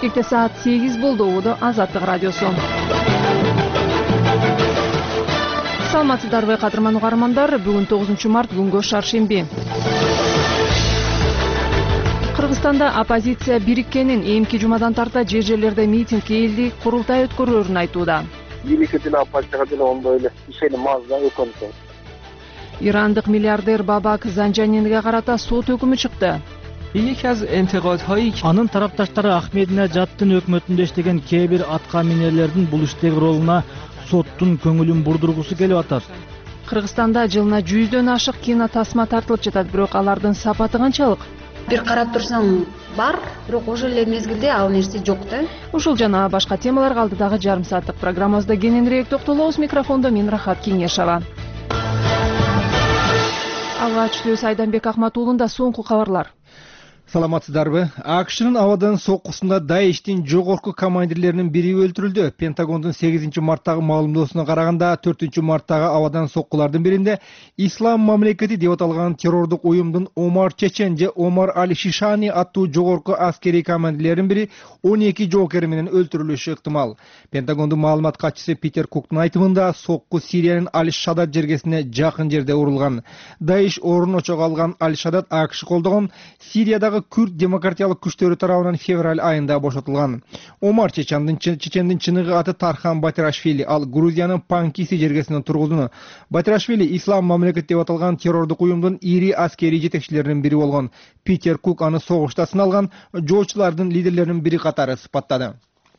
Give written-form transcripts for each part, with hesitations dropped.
Бишкекте саат 8 болду. Убуду Азаттык радиосу. Саламатсыздарбы кадырман угармандар. Бүгүн 9 март күнгө шаршемби. Кыргызстанда оппозиция бириккенин эмки жумадан тарта жерлерде митинг элдик курултай өткөрүүрүн айтууда. Бийликке деле оппозицияга деле ондой эле ишеним мазда өкмөткө. Ирандык миллиардер Бабак Занжанинге карата сот өкүмү чыкты. Анын тарапташтары Ахмединежаддын өкмөтүндө иштеген кээ бир атка минерлердин бул иштеги ролуна соттун көңүлүн бурдургусу келип атат. Кыргызстанда жылына 100дөн ашык кино тасма тартылып жатат, бирок алардын сапаты канчалык? Бир карап турсаң бар, бирок ошол эле мезгилде ал нерсе жок да. Ушул жана башка темаларга алдыдагы жарым сааттык программабызда кененирээк токтолобуз. Микрофондо мен Рахат Кеңешова. Алгачтуу Сайданбек Акматуулунда соңку кабарлар. Саламатсыздарбы? АКШнын абадан соккусунда Даиштин жогорку командирлеринин бири өлтүрүлдү. Пентагондун 8 марттагы маалымдоосуна караганда 4 марттагы абадан соккулардын биринде Ислам мамлекети деп аталган террордук уюмдун Омар Чечен же Омар Аль-Шишани аттуу жогорку аскерий командирлеринин бири 12 жоокери менен өлтүрүлүшү ыктымал. Пентагондун маалымат катчысы Питер Куктун айтымында сокку Сириянын Аль-Шадат жергесине жакын жерде урулган. Даиш орун очого алган Аль-Шадат АКШ колдогон Сириядагы Күрд демократиялык күчтөрү тарабынан февраль айында бошотулган. Омар Чечендин чыныгы аты Тархан Батирашвили, ал Грузиянын Панкиси жергесинен тургузуну. Батирашвили Ислам мамлекет деп аталган террордук уюмдун ири аскерий жетекчилеринин бири болгон. Питер Кук аны согушта сыналган жоочулардын лидерлеринин бири катары сыпаттады.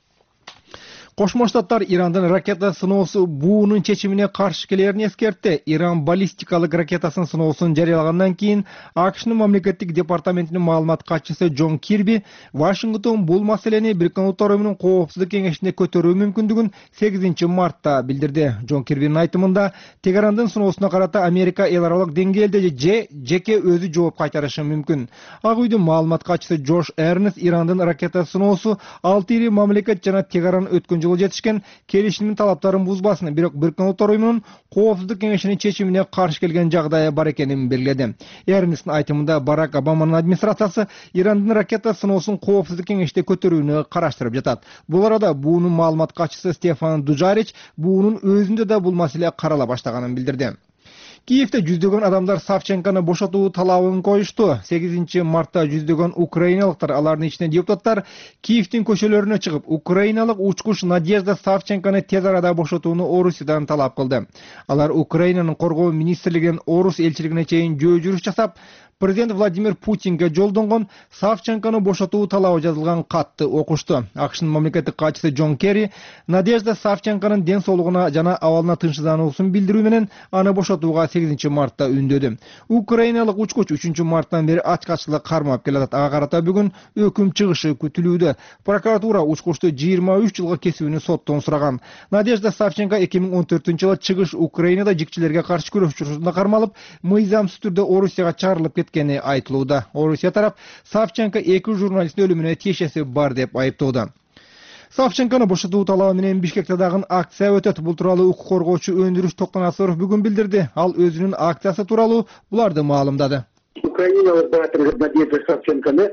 Кошмо Штаттар Ирандын ракета сыноосу буунун чечимине каршы келерин эскертти. Иран баллистикалык ракетасын сыноосун жарыялагандан кийин АКШнын мамлекеттик департаментинин маалымат катчысы Джон Кирби Вашингтон бул маселени Бириккен Улуттар Уюмунун коопсуздук кеңешине көтөрүү мүмкүндүгүн 8 мартта билдирди. Джон Кирбинин айтымында Тегерандын сыноосуна карата Америка эл аралык деңгээлде же жеке өзү жооп кайтарышы мүмкүн. Ак үйдүн маалымат катчысы Джош Эрнст Ирандын ракета сыноосу 6 ири мамлекет жана Тегеран өткөн жылы жетишкен келишимдин талаптарын бузбасын, бирок Бириккен Улуттар Уюмунун коопсуздук кеңешинин чечимине каршы келген жагдайы бар экенин белгиледи. Эрнсттин айтымында Барак Обаманын администрациясы Ирандын ракета сыноосун коопсуздук кеңеште көтөрүүнү караштырып жатат. Бул арада буунун маалымат катчысы Стефан Дужарич буунун өзүндө да бул маселе карала баштаганын билдирди. Киевде жүздөгөн адамдар Савченкону бошотуу талабын коюшту. 8 мартта жүздөгөн украиналыктар, алардын ичинде депутаттар, Киевдин көчөлөрүнө чыгып, украиналык учкуч Надежда Савченкону тез арада бошотууну Орусиядан талап кылды. Алар Украинанын коргоо министрлигинин Орус элчилигине чейин жөө жүрүш жасап, президент Владимир Путинге жолдонгон Савченкону бошотуу талабы жазылган катты окушту. АКШнын мамлекеттик катчысы Джон Керри Надежда Савченконун ден соолугуна жана абалына тынчсыздануусун билдирүү менен аны бошотууга 8 мартта үндөдү. Украиналык учкуч 3 марттан бери ачкачылык кармап келатат. Ага карата бүгүн өкүм чыгышы күтүлүүдө. Прокуратура учкучту 23 жылга кесүүнү соттон сураган. Надежда Савченко 2014-жылы чыгыш Украинада жикчилерге каршы күрөш учурунда кармалып, мыйзамсыз түрдө Орусияга чыгарылып кеткени айтылууда. Орусия тарап Савченко 2 журналисттин өлүмүнө тиешеси бар деп айыптоодо. Савченкону бошотуу талабы менен Бишкекте дагы акция өтөт. Бул тууралуу укук коргоочу Өндүрүш Токтонасыров бүгүн билдирди. Ал өзүнүн акциясы тууралуу буларды маалымдады. Украиналык баатыр Надежда Савченкону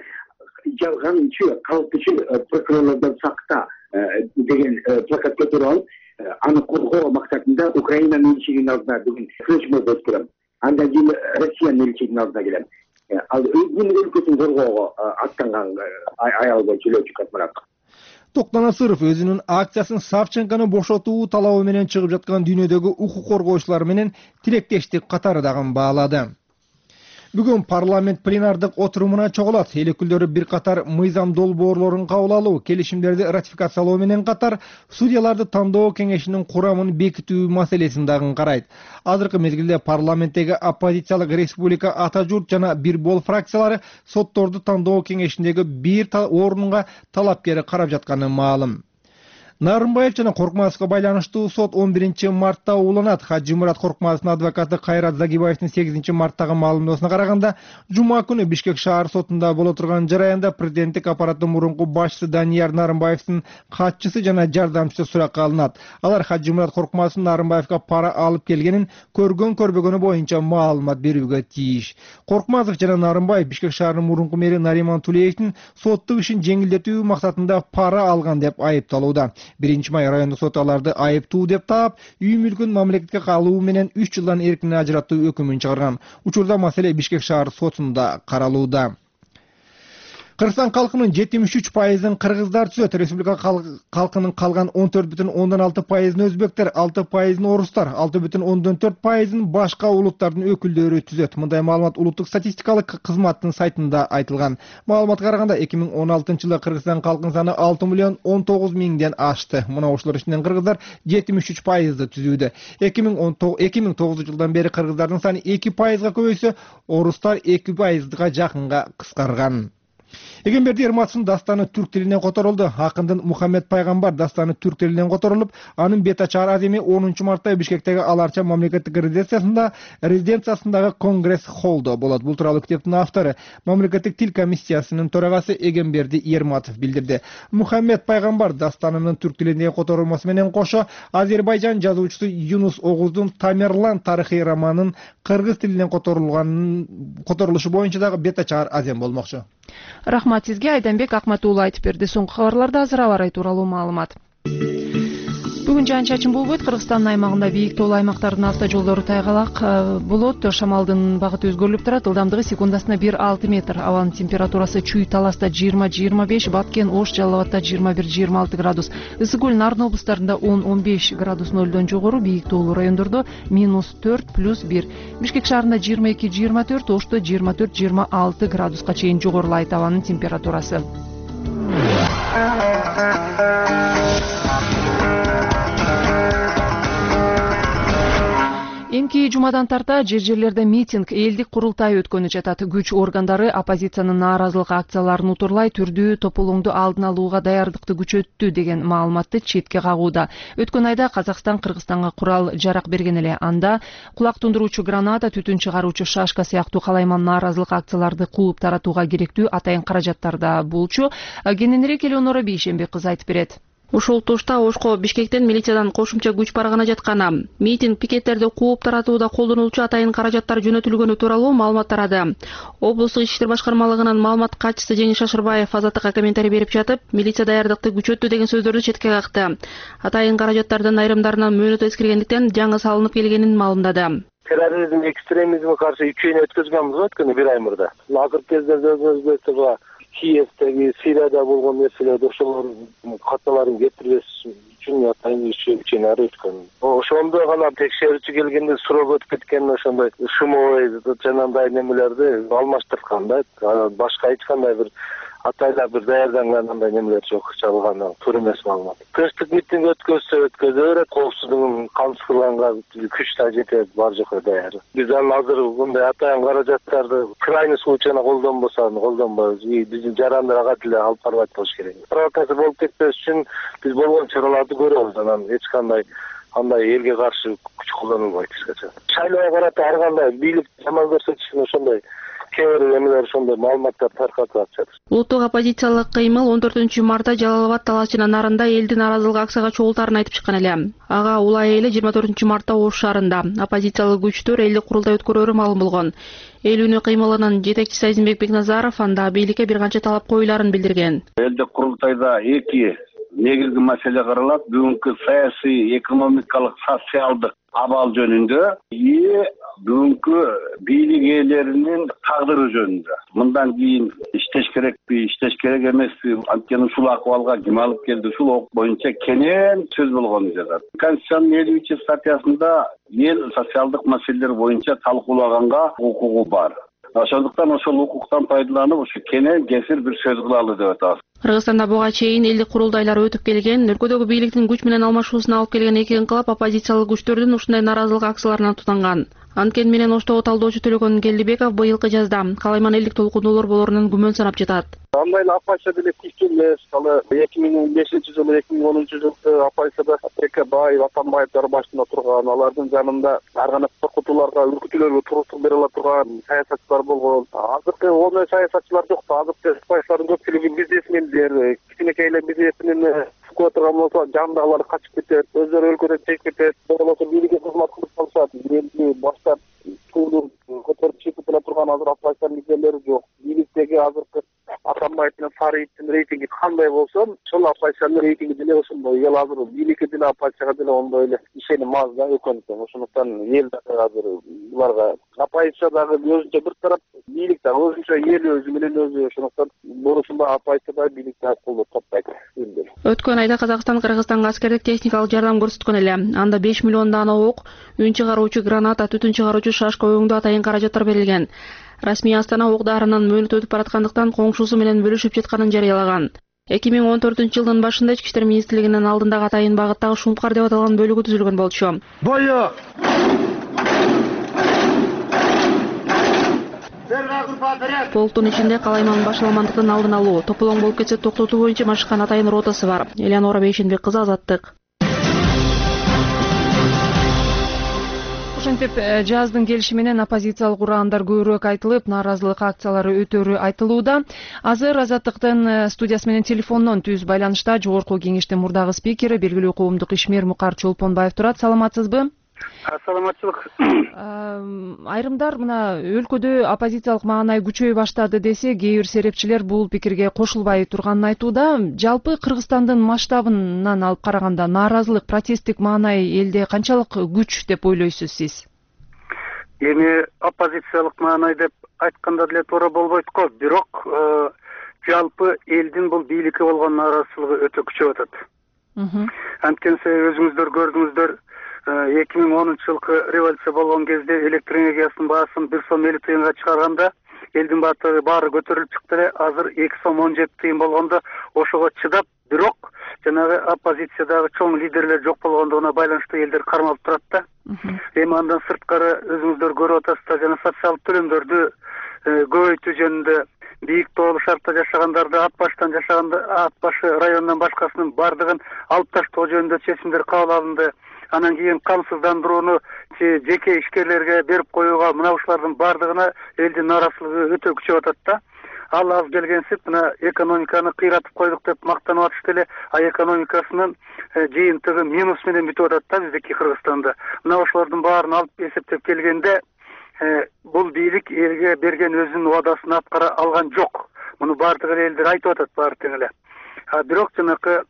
жалганчы, калпчы прокурорлордон сакта деген плакат көтөрүп алып, аны коргоо максатында Украинанын элчилигинин алдына бүгүн флешмоб өткөрөм. Андан кийин Россиянын элчилигинин алдына келем. Ал өзүнүн өлкөсүн коргоого аттанган аял болчулоочу катмарак. Токтонасыров өзүнүн акциясын Савченкону бошотуу талабы менен чыгып жаткан дүйнөдөгү укук коргоочулар менен тилектештик катары дагы баалады. Бүгүн парламент пленардык отурумуна чогулат. Эл өкүлдөрү бир катар мыйзам долбоорлорун кабыл алуу, келишимдерди ратификациялоо менен катар судьяларды тандоо кеңешинин курамын бекитүү маселесин дагы карайт. Азыркы мезгилде парламенттеги оппозициялык республика Ата журт жана Бир бол фракциялары сотторду тандоо кеңешиндеги бир орунга талапкер карап жатканы маалым. Нарымбаев жана Коркмазовго байланыштуу сот 11 мартта уланат. Хаджимурат Коркмазовдун адвокаты Кайрат Загибаевдин 8 марттагы маалымдоосуна караганда, жума күнү Бишкек шаар сотунда боло турган жараянда президенттик аппараттын мурунку башчысы Данияр Нарымбаевдин катчысы жана жардамчысы суракка алынат. Алар Хаджимурат Коркмазовдун Нарымбаевга пара алып келгенин көрбөгөнү боюнча маалымат берүүгө тийиш. Коркмазов жана Нарымбаев Бишкек шаарынын мурунку мэри Нариман Тулеевдин соттук ишин жеңилдетүү максатында пара алган деп айыпталууда. 1 май райондук сот аларды айыптуу деп таап, үй мүлкүн мамлекетке калуу менен 3 жылдан эркинден ажыраттуу өкүмүн чыгарган. Учурда маселе Бишкек шаар сотунда каралууда. Кыргызстан калкынын 73%-ын кыргыздар түзөт. Республика калкынын калган 14,6%-ын өзбектер, 6%-ын орустар, 6,4%-ын башка улуттардын өкүлдөрү түзөт. Мындай маалымат улуттук статистикалык кызматтын сайтында айтылган. Маалыматка караганда 2016-жылы Кыргызстан калкын саны 6,19,000ден ашты. Мына ошолор ичинен кыргыздар 73%-ды түзүүдө. 2009-жылдан бери кыргыздардын саны 2%га көбөйсө, орустар 2%га жакынга кыскарган. Эгемберди Ерматовдун дастаны түрк тилинен которулду. Акындын Мухаммед Пайгамбар дастаны түрк тилинен которулуп, анын бет ачар адеми 10 мартта Бишкектеги Аларча мамлекеттик резиденциясындагы Конгресс холлдо болот. Бул тууралуу китептин автору мамлекеттик тил комиссиясынын төрагасы Эгемберди Ерматов билдирди. Мухаммед Пайгамбар дастанынын түрк тилиндеги которулмасы менен кошо Азербайжан жазуучусу Юнус Огуздун Тамерлан тарыхый романын кыргыз тилинен которулушу боюнча дагы бет ачар азем болмокчу. Рахмат сизге. Айданбек Акматуулу айтып берди. Соңку кабарларда азыр аба ырайы тууралуу маалымат. Бүгүн жаан-чачын болбойт. Кыргызстандын аймагында бийик тоолуу аймактардын автожолдору тайгалак болот. Шамалдын багыты өзгөрүлүп турат. Ылдамдыгы секундасына 1,6 метр. Абанын температурасы Чүй Таласта 20-25, Баткен, Ош, Жалал Абадта 21-26 градус. Ысык көл, Нарын облустарында 10-15 градус нөлдөн жогору, бийик тоолуу райондордо -4+1. Бишкек шаарында 22-24, Ошто 24-26 градуска чейин жогорулайт абанын температурасы. Эмки жумадан тарта жер-жерлерде митинг, элдик курултай өткөнү жатат. Күч органдары оппозициянын нааразылык акцияларын утурлай түрдүү тополоңду алдын алууга даярдыкты күчөттү деген маалыматты четке кагууда. Өткөн айда Казакстан Кыргызстанга курал жарак берген эле. Анда кулак тундуруучу граната, түтүн чыгаруучу шашка сыяктуу калайман нааразылык акцияларды кууп таратууга керектүү атайын каражаттар да болчу. Кененирээк Элеонора Бейшембек кызы айтып берет. Ушул тушта Ошко Бишкектен милициядан кошумча күч баргана жатканы, митинг пикеттерди кууп таратууда колдонулчу атайын каражаттар жөнөтүлгөнү тууралуу маалымат тарады. Облустук иштер башкармалыгынын маалымат катчысы Жеңиш Шашырбаев Азаттыкка комментарий берип жатып, милиция даярдыкты күчөттү деген сөздөрдү четке какты. Атайын каражаттардын айрымдарына мөөнөт эскиргендиктен жаңы салынып келгенин маалымдады. Терроризм, экстремизмге каршы үчөйнү өткөзгөнбүз өткөнү 1 ай мурда. Азыркы кездерде өзүбүздө Киевдеги, Сирияда болгон нерселерди ошолор каталарын кетирбеш үчүн атайын үчөйнү өткөн. Ошондо гана текшерүүчү келгенде суроо өтүп кеткен ошондой шумовой жанагындай немелерди алмаштырткан да. Башка эч кандай бир атайла бир даярданган андай немелер жок, чалган туура эмес маалымат. Тынчтык митинг өткөзсө өткөзө, коопсуздугун камсыздыганга күч да жетет, бар жокко даяр. Биз азыр мындай атайын каражаттарды крайний случайна колдонбойбуз. Биздин жарандар ага деле алып барбайт болуш керек. Провокация болуп кетпеш үчүн биз болгон чараларды көрөбүз. Анан эч кандай андай элге каршы күч колдонулбайт эскече. Шайлоого карата ар кандай бийлик жаман көрсөтүшүн ошондой кээ эмелер ошондой маалыматтар таркатып атышат. Улуттук оппозициялык кыймыл 14 мартта Жалал Абад, Талас жана Нарында элдин нааразылык акцияга чогултаарын айтып чыккан эле. Ага улай эле 24 мартта Ош шаарында оппозициялык күчтөр элдик курултай өткөрөөрү маалым болгон. Эл үнү кыймылынын жетекчиси Айзенбек Бекназаров анда бийликке бир канча талап коюларын билдирген. Элдик курултайда эки негизги маселе каралат. Бүгүнкү саясий, экономикалык, социалдык абал жөнүндө бүгүнкү бийлик ээлеринин тагдыры жөнүндө. Мындан кийин иштеш керекпи, иштеш керек эмеспи, анткени ушул акыбалга ким алып келди, ушул ок боюнча кенен сөз болгону жатат. Конституциянын 50-статьясында эл социалдык маселелер боюнча талкуулаганга укугу бар. Ошондуктан ошол укуктан пайдаланып, ушу кенен кесир бир сөз кылалы деп атабыз. Кыргызстанда буга чейин элдик курултайлар өтүп келген, өлкөдөгү бийликтин күч менен алмашуусуна алып келген эки инкылап оппозициялык күчтөрдүн ушундай нааразылык акцияларына тутанган. Анткени менен Оштогу талдоочу Төлөгөн Келдибеков быйылкы жазда калайман элдик толкунулор болорунан күмөн санап жатат. Андай эле апайча деле күчтүү эмес. Ал 2005-жылы 2010-жылы апайчада Апека Баев, Атамбаевдер башында турган, алардын жанында ар кандай коркутууларга, үркүтүүлөргө туруктук бере ала турган саясатчылар болгон. Азыркы ондай саясатчылар жок. Азыркы апайчалардын көпчүлүгү бизнесмендер, кичинекей эле бизнесмен кылып турган болсо жандагылар качып кетет, өздөрү өлкөдөн чегип кетет. Болбосо бийликке кызмат кылып калышат. Элди баштап туулуп көтөрүп чыгып келе турган азыр апайчалар лидерлери жок. Бийликтеги азыркы Атамбаев менен Сариевдин рейтинги кандай болсо, ошол апайчанын рейтинги деле ошондой. Эл азыр бийликке деле апайчага деле ондой эле ишеним аз да өкмөттөн. Ошондуктан эл дагы азыр буларга апайча дагы өзүнчө бир тарап, бийлик дагы өзүнчө эл өзү менен өзү. Ошондуктан бурусунда апайча да бийликти колдоп таппайт. Өткөн айда Казакстан Кыргызстанга аскердик техникалык жардам көрсөткөн эле. Анда 5 миллион даана ок, үн чыгаруучу граната, түтүн чыгаруучу шашка өңдүү атайын каражаттар берилген. Расмий Астана ок дарынын мөөнөтү өтүп бараткандыктан коңшусу менен бөлүшүп жатканын жарыялаган. 2014-жылдын башында Ички иштер министрлигинин алдындагы атайын багыттагы Шумкар деп аталган бөлүгү түзүлгөн болчу. Бою! Полктун ичинде калайман башаламандыктын алдын алуу, тополоң болуп кетсе токтотуу боюнча машыккан атайын ротасы бар. Элеонора Бейшенбек кызы, Азаттык. Ошентип жаздын келиши менен оппозициялык ураандар көбүрөөк айтылып, нааразылык акциялары өтөрү айтылууда. Азыр Азаттыктын студиясы менен телефондон түз байланышта Жогорку Кеңештин мурдагы спикери, белгилүү коомдук ишмер Мукар Чолпонбаев турат. Саламатсызбы? Саламатчылык. Айрымдар мына өлкөдө оппозициялык маанай күчөй баштады десе, кээ бир серепчилер бул пикирге кошулбай турганын айтууда. Жалпы Кыргызстандын масштабынан алып караганда нааразылык, протесттик маанай элде канчалык күч деп ойлойсуз сиз? Эми оппозициялык маанай деп айтканда деле туура болбойт го, бирок жалпы элдин бул бийликке болгон нааразычылыгы өтө күчөп атат. Анткени өзүңүздөр көрдүңүздөр, 2010-жылкы революция болгон кезде электр энергиясынын баасын 1 сом 50 тыйынга чыгарганда элдин баары көтөрүлүп чыкты эле. Азыр 2 сом 17 тыйын болгондо ошого чыдап, бирок жанагы оппозициядагы чоң лидерлер жок болгондугуна байланыштуу элдер кармалып турат да. Эми андан сырткары өзүңүздөр көрүп атасыздар, жана социалдык төлөмдөрдү көбөйтүү жөнүндө бийик тоолуу шартта жашагандарды ат башы районунан башкасынын бардыгын алып таштоо жөнүндө чечимдер кабыл алынды. Анан кийин камсыздандырууну жеке ишкерлерге берип коюуга, мына ушулардын бардыгына элдин нааразычылыгы өтө күчөп атат да. Ал аз келгенсип мына экономиканы кыйратып койдук деп мактанып атышты эле, а экономикасынын жыйынтыгы минус менен бүтүп атат да биздики Кыргызстанда. Мына ошолордун баарын алып эсептеп келгенде, бул бийлик элге берген өзүнүн убадасын аткара алган жок. Муну бардык элдер айтып атат, баары тең эле. Бирок жанакы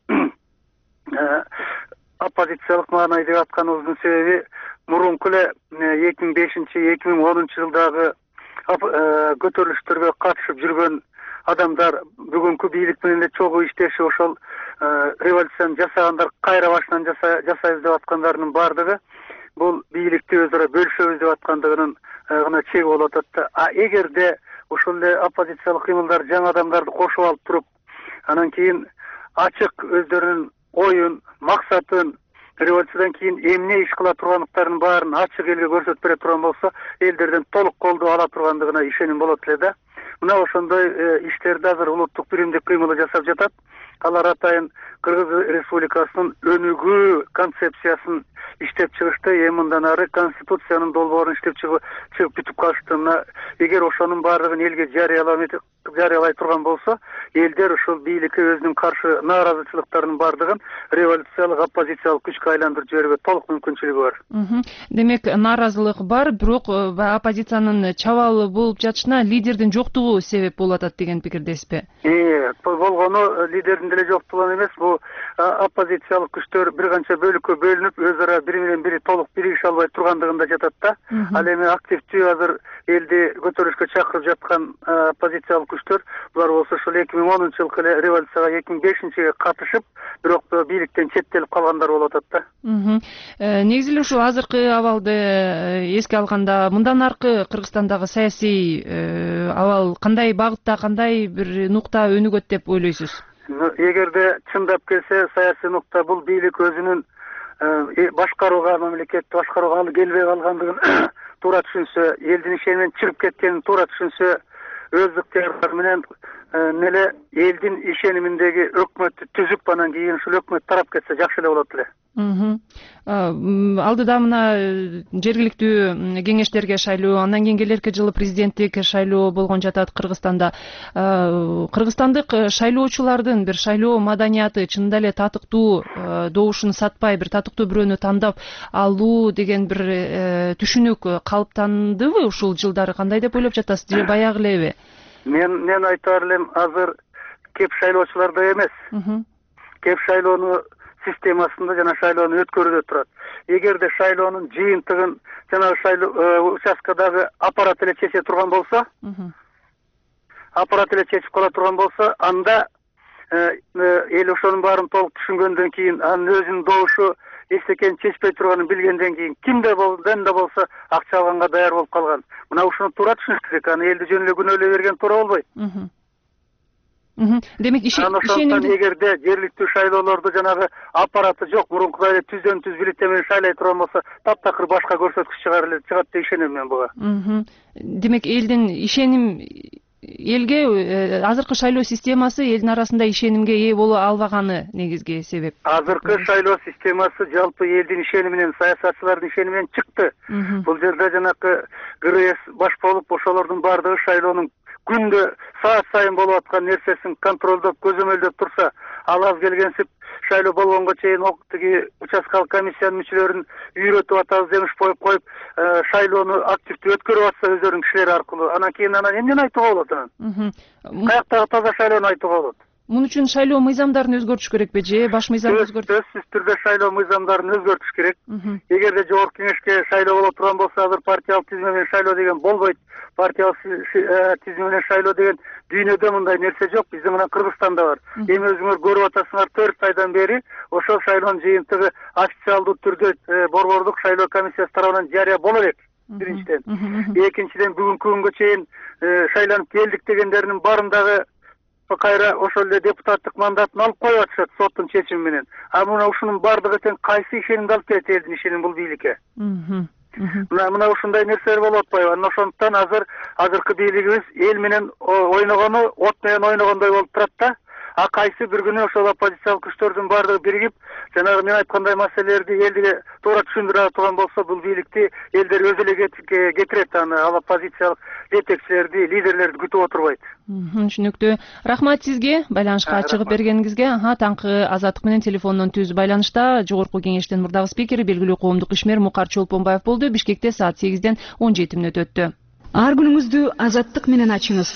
оппозициялык маанай деп атканыбыздын себеби мурунку эле 2005-2010 жылдагы көтөрүлүштөргө катышып жүргөн адамдар бүгүнкү бийлик менен эле чогуу иштешип, ошол революцияны жасагандар кайра башынан жасайбыз деп аткандарынын бардыгы бул бийликти өзара бөлүшөбүз деп аткандыгынын гана чеги болуп атат да. Эгерде ошол эле оппозициялык кыймылдар жаңы адамдарды кошуп алып туруп, анан кийин ачык өздөрүнүн оюн, максатын, революциядан кийин эмне иш кыла тургандыктарын баарын ачык элге көрсөтүп бере турган болсо, элдерден толук колдоо ала тургандыгына ишеним болот эле да. Мына ошондой иштерди азыр улуттук биримдик кыймылы жасап жатат. Алар атайын Кыргыз Республикасынын өнүгүү концепциясын иштеп чыгышты. Эми мындан ары конституциянын долбоорун иштеп чыгып бүтүп калышты. Мына эгер ошонун баардыгын элге жарыялай турган болсо, элдер ушул бийликке өзүнүн каршы нааразычылыктарынын баардыгын революциялык, оппозициялык күчкө айландырып жиберүүгө толук мүмкүнчүлүгү бар. Демек, нааразылык бар, бирок оппозициянын чабалы болуп жатышына лидердин жоктугу себеп болуп атат деген пикирдесизби? Болгону лидердин деле жоктугунан эмес, бул оппозициялык күчтөр бир канча бөлүккө бөлүнүп, өзара бири менен бири толук биригише албай тургандыгында жатат да. Ал эми активдүү азыр элди көтөрүлүшкө чакырып жаткан оппозициялык күчтөр, булар болсо ушул 2010-жылкы эле революцияга 2005-жылы катышып, бирок бийликтен четтелип калгандар болуп атат да. Негизи эле ушул азыркы абалды эске алганда, мындан аркы Кыргызстандагы саясий абал кандай багытта, кандай бир нукта өнүгөт деп ойлойсуз? Эгерде чындап келсе, саясий нукта бул бийлик өзүнүн башкарууга, мамлекетти башкарууга келбей калгандыгын туура түшүнсө, элдин ишениминен чыгып кеткенин туура түшүнсө, өз ыктыярдары менен эле элдин ишениминдеги өкмөттү түзүп, анан кийин ушул өкмөт тарап кетсе жакшы эле болот эле. Алдыда мына жергиликтүү кеңештерге шайлоо, андан кийин келерки жылы президенттик шайлоо болгон жатат Кыргызстанда. Кыргызстандык шайлоочулардын бир шайлоо маданияты чынында эле татыктуу, добушун сатпай бир татыктуу бирөөнү тандап алуу деген бир түшүнүк калыптандыбы ушул жылдары? Кандай деп ойлоп жатасыз, же баягы элеби? Мен айтаар элем, азыр кеп шайлоочуларда эмес. Кеп шайлоону системасында жана шайлоону өткөрүүдө турат. Эгерде шайлоонун жыйынтыгын жанагы шайлоо участкадагы аппарат эле чече турган болсо, аппарат эле чечип кала турган болсо, анда эл ошонун баарын толук түшүнгөндөн кийин, анын өзүнүн добушу эч экенин чечпей турганын билгенден кийин кимде болсо акча алганга даяр болуп калган. Мына ушуну туура түшүнүш керек. Аны элди жөн эле күнөөлөй берген туура болбойт. Демек ишенимди эгерде жергиликтүү шайлоолорду жанагы аппараты жок, мурункудай эле түздөн түз бюллетень менен шайлай турган болсо, таптакыр башка көрсөткүч чыгат деп ишенем мен буга. Демек элдин ишеним, элге азыркы шайлоо системасы элдин арасында ишенимге ээ боло албаганы негизги себеп. Азыркы шайлоо системасы жалпы элдин ишениминен, саясатчылардын ишениминен чыкты. Бул жерде жанакы ГРС баш болуп, ошолордун баардыгы шайлоонун күндө саат сайын болуп аткан нерсесин контролдоп, көзөмөлдөп турса, ал аз келгенсип шайлоо болгонго чейин тиги участкалык комиссиянын мүчөлөрүн үйрөтүп атабыз, жемиш коюп, шайлоону активдүү өткөрүп атса өздөрүнүн кишилери аркылуу, анан кийин эмнени айтууга болот анан? Каяктагы таза шайлоону айтууга болот? Мун үчүн шайлоо мыйзамдарын өзгөртүш керекпи же баш мыйзамды өзгөртүш? Сөзсүз түрдө шайлоо мыйзамдарын өзгөртүш керек. Эгерде жогорку кеңешке шайлоо боло турган болсо, азыр партиялык тизме менен шайлоо деген болбойт. Партиялык тизме менен шайлоо деген дүйнөдө мындай нерсе жок, биздин мына Кыргызстанда бар. Эми өзүңөр көрүп атасыңар, 4 айдан бери ошол шайлоонун жыйынтыгы официалдуу түрдө борбордук шайлоо комиссиясы тарабынан жарыя боло элек. Биринчиден. Экинчиден, бүгүнкү күнгө чейин шайланып келдик дегендердин баарындагы кайра ошол эле депутаттык мандатын алып коюп атышат соттун чечими менен. А мына ушунун баардыгы тең кайсы ишенимди алып келет элдин ишеними бул бийликке? Мына ушундай нерселер болуп атпайбы? Анан ошондуктан азыркы бийлигибиз эл менен ойногону от менен ойногондой болуп турат да. А кайсы бир күнү ошол оппозициялык күчтөрдүн баардыгы биригип, жанагы мен айткандай маселелерди элге туура түшүндүрө турган болсо, бул бийликти элдер өзү эле кетирет, аны ал оппозициялык жетекчилерди, лидерлерди күтүп отурбайт. Түшүнүктүү. Рахмат сизге байланышка чыгып бергениңизге. Таңкы Азаттык менен телефондон түз байланышта жогорку кеңештин мурдагы спикери, белгилүү коомдук ишмер Мукар Чолпонбаев болду. Бишкекте саат 8-ден 17 мүнөт өттү. Ар күнүңүздү Азаттык менен ачыңыз.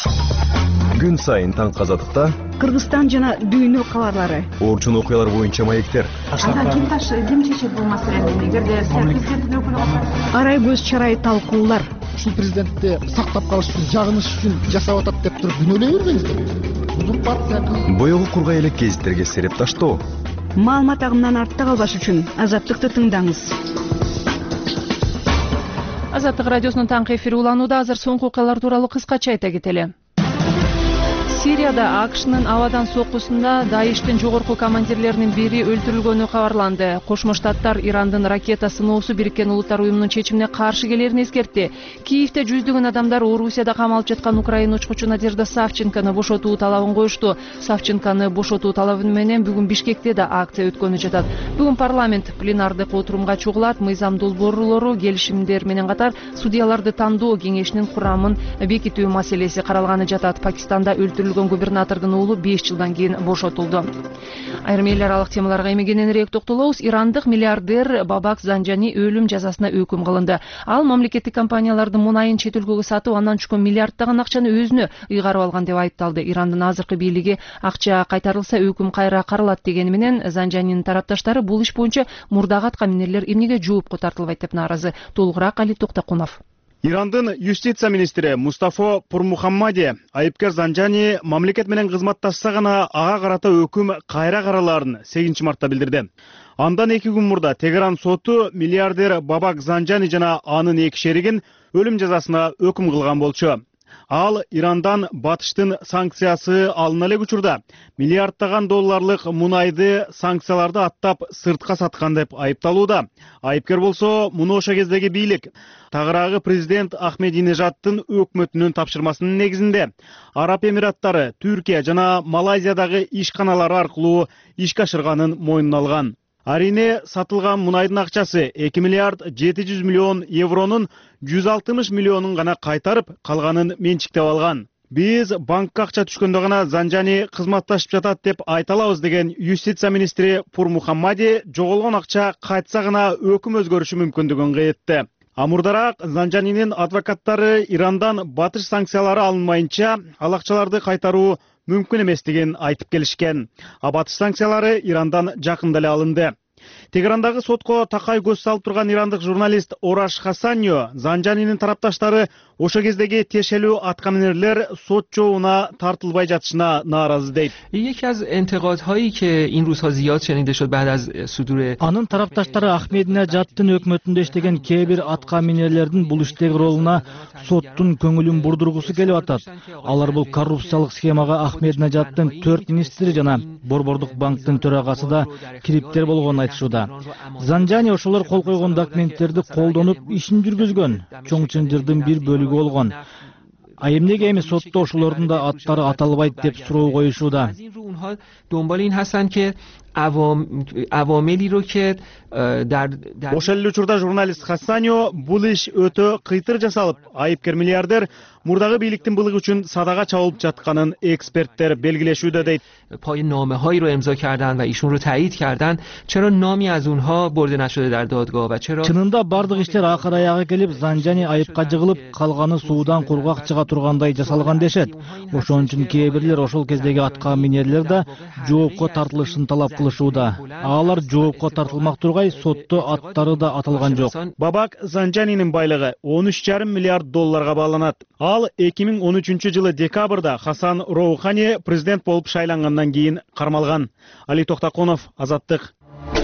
Күн сайын таңкы Азаттыкта Кыргызстан жана дүйнө кабарлары, орчун окуялар боюнча маектер. Ким чечет бул маселени? Эгерде президенттин өкүлү калса, арай көз чарай талкуулар. Ушул президентти сактап калыш үчүн, жагыныш үчүн жашап атат деп туруп күнөөлөй бербеңиздер. Узурпация. Боёгу кургай элек гезиттерге сереп таштоо. Маалымат агымынан артта калбаш үчүн Азаттыкты тыңдаңыз. Азаттык радиосунун таңкы эфири уланууда. Азыр соңку окуялар тууралуу кыскача айта кетели. Сирияда АКШнын абадан соккусунда Даиштин жогорку командирлеринин бири өлтүрүлгөнү кабарланды. Кошмо Штаттар Ирандын ракета сыноосу Бириккен Улуттар уюмунун чечимине каршы келерин эскертти. Киевде жүздөгөн адамдар Орусияда камалып жаткан Украина учкучу Надежда Савченкону бошотуу талабын коюшту. Савченкону бошотуу талабы менен бүгүн Бишкекте да акция өткөнү жатат. Бүгүн парламент пленардык отурумга чогулат. Мыйзам долбоорлору, келишимдер менен катар судьяларды тандоо кеңешинин курамын бекитүү маселеси каралганы жатат. Пакистанда өлтүрүлгөн губернатордун уулу 5 жылдан кийин бошотулду. Айрым эл аралык темаларга эми кененирээк токтолобуз. Ирандык миллиардер Бабак Занжани өлүм жазасына өкүм кылынды. Ал мамлекеттик компаниялардын мунайын чет өлкөгө сатып, андан түшкөн миллиарддаган акчаны өзүнө ыйгарып алган деп айыпталды. Ирандын азыркы бийлиги акча кайтарылса өкүм кайра каралат дегени менен Занжанинин тарапташтары бул иш боюнча мурдагы аткаминерлер эмнеге жоопко тартылбайт деп нааразы. Толугураак Али Токтокунов. Ирандын юстиция министри Мустафа Пурмухаммади айыпкер Занжани мамлекет менен кызматташса гана ага карата өкүм кайра каралаарын 8-мартта билдирди. Андан 2 күн мурда Тегеран соту миллиардер Бабак Занжани жана анын 2 шеригин өлүм жазасына өкүм кылган болчу. Ал Ирандан батыштын санкциясы алына элек учурда миллиарддаган долларлык мунайды санкцияларды аттап сыртка саткан деп айыпталууда. Айыпкер болсо муну ошо кездеги бийлик тагыраагы президент Ахмединежадтын өкмөтүнүн тапшырмасынын негизинде Араб Эмираттары, Түркия жана Малайзиядагы ишканалары аркылуу ишке ашырганын мойнуна алган. Арине сатылган мунайдын акчасы 2 миллиард 700 миллион евронун 160 миллионун гана кайтарып, калганын менчиктеп алган. Биз банкка акча түшкөндө гана Занжани кызматташып жатат деп айта алабыз деген юстиция министри Пурмухаммади жоголгон акча кайтса гана өкүм өзгөрүшү мүмкүндүгүн кайтты. Амурдараак Занжанинин адвокаттары Ирандан батыш санкциялары алынмайынча ал акчаларды кайтаруу мүмкүн эместигин айтып келишкен. Батыш санкциялары Ирандан жакында эле алынды. Тегерандагы сотко такай көз салып турган ирандык журналист Ораш Хасаньо Занжанинин тарапташтары ошо кездеги тиешелүү аткаминерлер сот жообуна тартылбай жатышына нааразы дейт. Анын тарапташтары Ахмединежадтын өкмөтүндө иштеген кээ бир аткаминерлердин бул иштеги ролуна соттун көңүлүн бурдургусу келип атат. Алар бул коррупциялык схемага Ахмединежадтын 4 министри жана Борбордук банктын төрагасы да кириптер болгонун айтышууда. Занжани ошолор кол койгон документтерди колдонуп ишин жүргүзгөн, чоң чынжырдын бир бөлүгү болгон. А эмнеге эми сотто ошолордун да аттары аталбайт деп суроо коюшууда. Ошол эле учурда журналист Хасаньо бул иш өтө кыйтыр жасалып, айыпкер миллиардер мурдагы бийликтин былыгы үчүн садага чабылып жатканын эксперттер белгилешүүдө дейт. Чынында бардык иштер акыр аягы келип, Занжани айыпка жыгылып, калганы суудан кургак чыга тургандай жасалган дешет. Ошон үчүн кээ бирлер ошол кездеги аткаминерлер да жоопко тартылышын талап кылышууда. Алар жоопко тартылмак тургай, сотто аттары да аталган жок. Бабак Занжанинин байлыгы 13,5 миллиард долларга бааланат. Ал 2013-жылы декабрда Хасан Роухани президент болуп шайлангандан кийин кармалган. Али Токтаконов, Азаттык.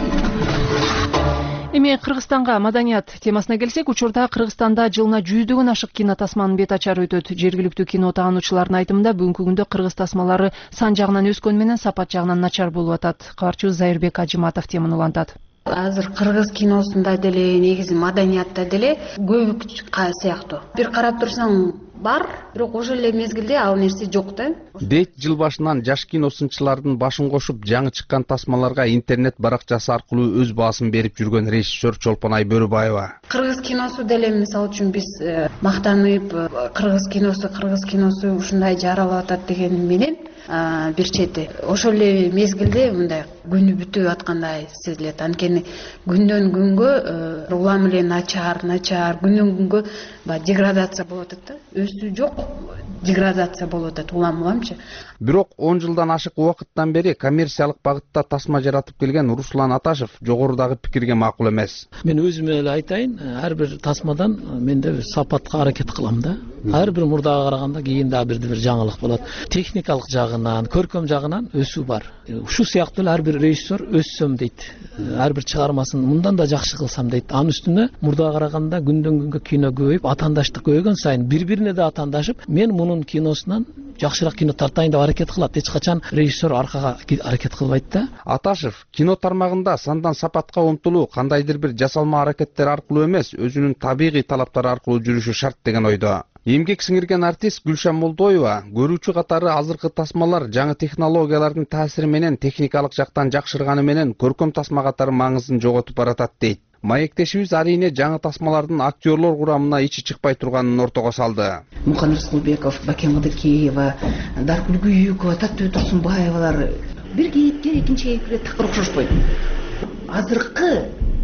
Эми Кыргызстанга маданият темасына келсек, учурда Кыргызстанда жылына 100дөн ашык кино тасманын бет ачары өтөт. Жергиликтүү кино таануучулардын айтымында бүгүнкү күндө Кыргыз тасмалары сан жагынан өскөнү менен сапат жагынан начар болуп атат. Кабарчыбыз Зайырбек Ажыматов теманы улантат. Азыр кыргыз киносунда деле, негизи маданиятта деле көбүк сыяктуу. Бир карап турсаң бар, бирок ошол эле мезгилде ал нерсе жок да. Дейт жыл башынан жаш киносунчулардын башын кошуп, жаңы чыккан тасмаларга интернет баракчасы аркылуу өз баасын берип жүргөн режиссер Чолпонай Бөрүбаева. Кыргыз киносу деле мисалы үчүн биз мактанып, кыргыз киносу ушундай жаралып атат деген менен бир чети ошол эле мезгилде мындай күнү бүтүп аткандай сезилет. Анткени күндөн күнгө улам эле начар, күндөн күнгө деградация болуп атат да. Өсүү жок, деградация болуп атат уламчы. Бирок 10 жылдан ашык убакыттан бери коммерциялык багытта тасма жаратып келген Руслан Аташев жогорудагы пикирге макул эмес. Мен өзүмө эле айтайын, ар бир тасмадан мен да сапатка аракет кылам да. Ар бир мурдага караганда кийин да бир жаңылык болот. Техникалык жагынан, көркөм жагынан өсүү бар. Ушул сыяктуу ар бир режиссер өссөм дейт. Ар бир чыгармасын мындан да жакшы кылсам дейт. Анын үстүнө мурдага караганда күндөн күнгө кино көбөйүп, атаандаштык көбөйгөн сайын бири-бирине да атаандашып, мен мунун киносунан жакшыраак кино тартайын деп аракет кылат. Эч качан режиссер аркага аракет кылбайт да. Аташев кино тармагында сандан сапатка умтулуу кандайдыр бир жасалма аракеттер аркылуу эмес, өзүнүн табигый талаптары аркылуу жүрүшү шарт деген ойдо. Эмгек сиңирген артист Гүлшан Молдоева көрүүчү катары азыркы тасмалар жаңы технологиялардын таасири менен техникалык жактан жакшырганы менен көркөм тасма катары маңызын жоготуп баратат дейт. Маектешибиз Арине жаңы тасмалардын актерлор курамына ичи чыкпай турганын ортого салды. Мукан Рыскулбеков, Бакем Адыкеева, Даркүл Гүйүкова, Таттуу Турсунбаевалар бир кейипкер экинчи кейипкерге такыр окшошпойт. Азыркы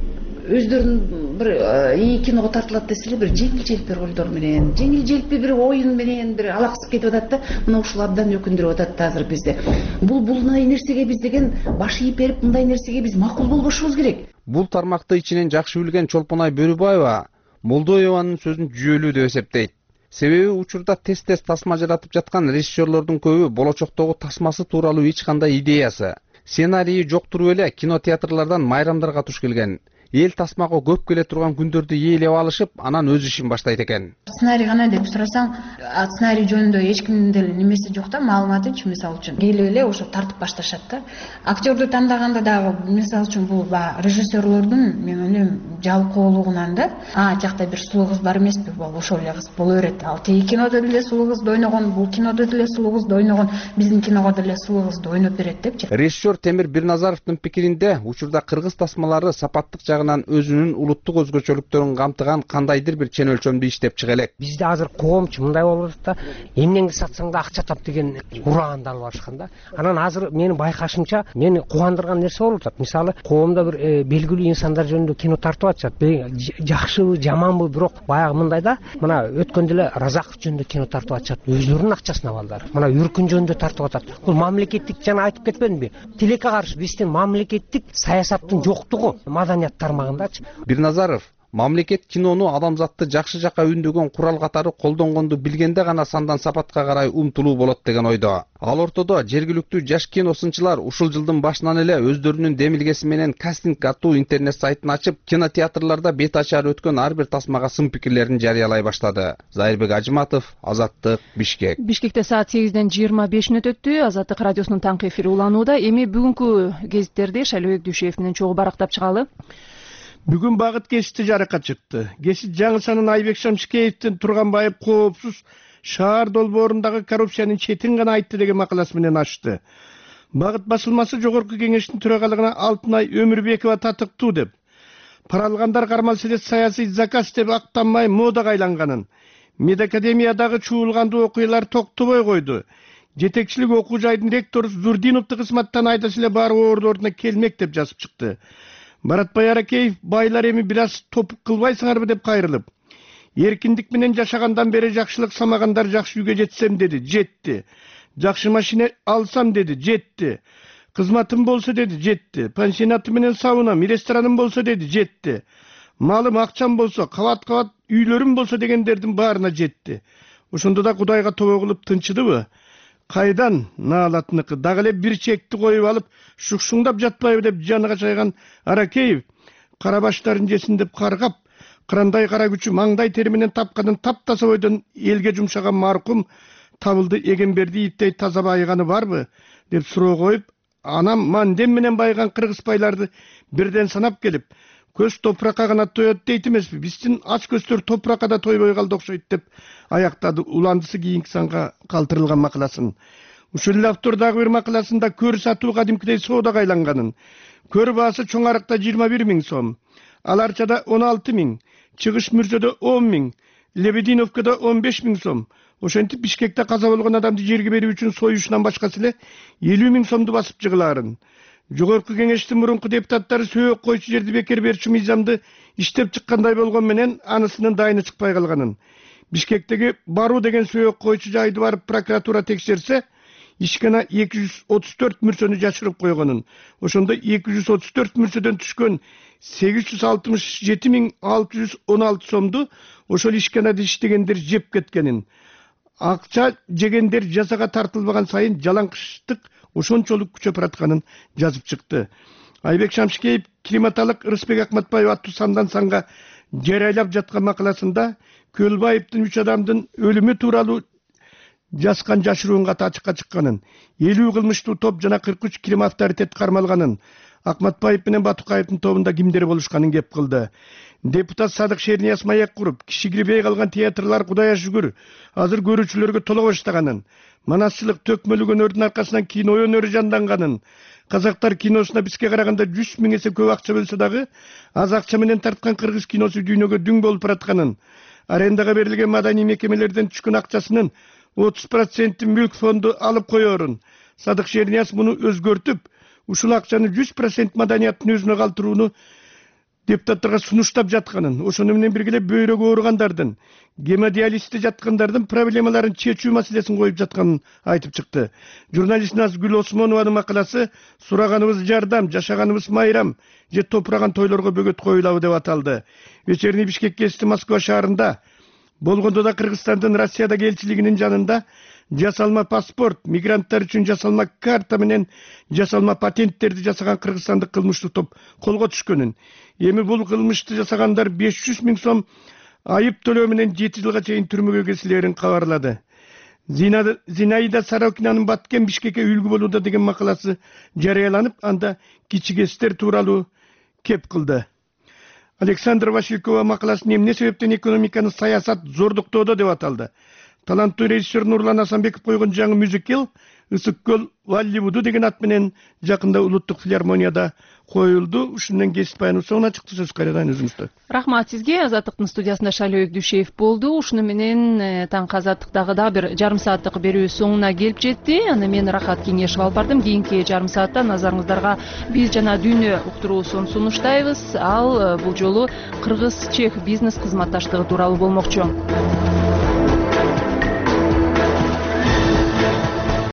өздөрүнүн бир киного тартылат десе бир жеңил-желпи ролдор менен, жеңил-желпи бир оюн менен бир алаксып кетип атат да. Мына ушул абдан өкүндүрүп атат да азыр бизде. Бул нерсеге биз деген баш ийип берип, мындай нерсеге биз макул болбошубуз керек. Бул тармакты ичинен жакшы билген Чолпонай Бөрүбаева Молдоеванын сөзүн жүйөлүү деп эсептейт. Себеби учурда тез-тез тасма жаратып жаткан режиссерлордун көбү болочоктогу тасмасы тууралуу эч кандай идеясы, сценарийи жок туруп эле кинотеатрлардан майрамдарга туш келген. эл тасмага көп келе турган күндөрдү ээлеп алышып, анан өз ишин баштайт экен. Сценарий гана деп сурасаң, сценарий жөнүндө эч кимдин деле немеси жок да, маалыматычы, мисалы үчүн. Келип эле ошо тартып башташат да. Актёрду тандаганда дагы, мисалы үчүн, бул режиссерлордун, мен ойлойм, жалкоолугунан да, жакта бир сулуу кыз бар эмеспи, бул ошол эле кыз боло берет. Ал тиги кинодо деле сулуу кыз ойногон, бул кинодо деле сулуу кыз ойногон, биздин киного деле сулуу кыз ойноп берет депчи. Режиссер Темир Бирназаровдун пикиринде, учурда кыргыз тасмалары сапаттык жагынан өзүнүн улуттук өзгөчөлүктөрүн камтыган кандайдыр бир чен өлчөмдү иштеп чыга элек. Бизде азыр коомчу мындай болуп атат да, эмнеңди сатсаң да акча тап деген ураанды алып алышкан да. Анан азыр менин байкашымча, мени кубандырган нерсе болуп атат. Мисалы, коомдо бир белгилүү инсандар жөнүндө кино тартып атышат. Жакшыбы, жаманбы, бирок баягы мындай да, мына өткөндө эле Разаков жөнүндө кино тартып атышат. Өзлөрүнүн акчасына балдар. Мына Үркүн жөнүндө тартып атат. Бул мамлекеттик, жана айтып кетпедимби? Тилекке каршы биздин мамлекеттик саясаттын жоктугу маданият тармагындачы. Бирназаров мамлекет кинону адамзатты жакшы жакка үндөгөн курал катары колдонгонду билгенде гана сандан сапатка карай умтулуу болот деген ойдо. Ал ортодо жергиликтүү жаш киносунчулар ушул жылдын башынан эле өздөрүнүн демилгеси менен кастинг аттуу интернет сайтын ачып, кинотеатрларда бет ачар өткөн ар бир тасмага сын пикирлерин жарыялай баштады. Зайырбек Ажыматов, Азаттык, Бишкек. Бишкекте саат 8:25 өтүптү. Азаттык радиосунун таңкы эфири уланууда. Эми бүгүнкү гезиттерди Шайлообек Дүйшеев менен чогуу барактап чыгалы. Бүгүн багыт гезити жарыкка чыкты. Гезит жаңы санын Айбек Шамшикеевдин Турганбаев коопсуз шаар долбоорундагы коррупциянын четин гана айтты деген макаласы менен ачты. Багыт басылмасы жогорку кеңештин төрагалыгына Алтынай Өмүрбекова татыктуу деп, пара алгандар кармалса саясий заказ деп актанмай модага айланганын, медакадемиядагы чуулгандуу окуялар токтобой койду. Жетекчилик окуу жайдын ректору Зурдиновду кызматтан айдаса эле баары ордуна келмек деп жазып чыкты. Маратбай Аракеев байлар эми бир аз топук кылбайсыңарбы деп кайрылып, эркиндик менен жашагандан бери жакшылык самагандар жакшы үйгө жетсем деди, жетти. Жакшы машина алсам деди, жетти. Кызматым болсо деди, жетти. Пансионаты менен саунам, рестораным болсо деди, жетти. Малым, акчам болсо, кабат-кабат үйлөрүм болсо дегендердин баарына жетти. Ошондо да Кудайга тобо кылып тынчыдыбы? Кайдан наалатыныкы дагы эле бир чекти коюп алып, шукшуңдап жатпайбы деп жаныга чайган Аракеев карабаштарын жесин деп каргап, кырандай кара күчү маңдай тери менен тапканын таптаса бойдон элге жумшаган маркум табылды. Эгембердиевдей таза байыганы барбы деп суроо коюп, анам мандем менен байыган кыргыз байларды бирден санап келип, көз топуракка гана тоет дейт эмеспи, биздин ач көздөр топуракка да тойбой калды окшойт деп аяктады уландысы кийинки санга калтырылган макаласын. Ушул эле автор дагы бир макаласында көр сатуу кадимкидей соодага айланганын, көр баасы чоң арыкта 21 000 сом, Аларчада 16 000, Чыгыш Мүрзөдө 10 000, Лебединовкада 15 000 сом. Ошентип Бишкекте каза болгон адамды жерге берүү үчүн союшунан башкасы эле 50 000 сомду басып жыгылаарын. Жогорку кеңештин мурунку депутаттары сөөк койчу жерди бекер берчү мыйзамды иштеп чыккандай болгон менен анысынын дайыны чыкпай калганын. Бишкектеги Баруу деген сөөк койчу жайды барып прокуратура текшерсе, ишкана 234 мүрсөнү жашырып койгонун. Ошондо 234 мүрсөдөн түшкөн 867 616 сомду ошол ишканада иштегендер жеп кеткенин. Акча жегендер жазага тартылбаган сайын жалаңкычтык ошончолук күчөп баратканын жазып чыкты. Айбек Шамшикеев климаталык Рысбек Акматбаев аттуу сандан санга жарыялап жаткан макаласында Көлбаевдин 3 адамдын өлүмү тууралуу жазган жашыруун каты ачыкка чыкканын, 50 кылмыштуу топ жана 43 кирим авторитет кармалганын, Акматбаев менен Батукаевдин тобунда кимдер болушканын кеп кылды. Депутат Садык Шернияз маек куруп, киши кирбей калган театрлар Кудайга шүгүр азыр көрүүчүлөргө толо баштаганын, манасчылык төкмөлүк өнөрдүн аркасынан кино өнөрү жанданганын, казактар киносуна бизге караганда 100 000 эсе көп акча бөлсө дагы аз акча менен тарткан кыргыз киносу дүйнөгө дүң болуп баратканын, арендага берилген маданий мекемелерден түшкөн акчасынын 30% мүлк фонду алып коерун. Садык Шернияз муну өзгөртүп, ушул акчаны 100% маданияттын өзүнө калтырууну депутаттарга сунуштап жатканын, ошону менен бирге эле бөйрөгү ооругандардын, гемодиализде жаткандардын проблемаларын чечүү маселесин коюп жатканын айтып чыкты. Журналист Назгүл Осмонованын макаласы "Сураганыбыз жардам, жашаганыбыз майрам, же топураган тойлорго бөгөт коюлабы" деп аталды. Вечерний Бишкек гезити Москва шаарында болгондо да Кыргызстандын Россиядагы элчилигинин жанында жасалма паспорт, мигранттар үчүн жасалма карта менен жасалма патенттерди жасаган кыргызстандык кылмыштык топ колго түшкөнүн, эми бул кылмышты жасагандар 500 000 сом айып төлөө менен 7 жылга чейин түрмөгө кесилерин кабарлады. Зинаида Сорокинанын Баткен Бишкекке үлгү болууда деген макаласы жарыяланып, анда кичигестер тууралуу кеп кылды. Александра Василькова макаласын эмне себептен экономиканы саясат зордуктоодо деп аталды. Таланттуу режиссер Нурлан Асанбеков койгон жаңы мюзикл Ысык көл Голливуду деген ат менен жакында улуттук филармонияда коюлду. Ушундан кесип баянуу соңуна чыкты. Сөз кайрадан өзүңүздө. Рахмат сизге. Азаттыктын студиясында Шайлообек Дүйшеев болду. Ушуну менен таңкы Азаттыктагы да бир жарым сааттык берүү соңуна келип жетти. Аны мен Рахат Кеңешев алып бардым. Кийинки жарым саатта назарыңыздарга биз жана дүйнө уктуруусун сунуштайбыз. Ал бул жолу кыргыз-чех бизнес кызматташтыгы тууралуу болмокчу.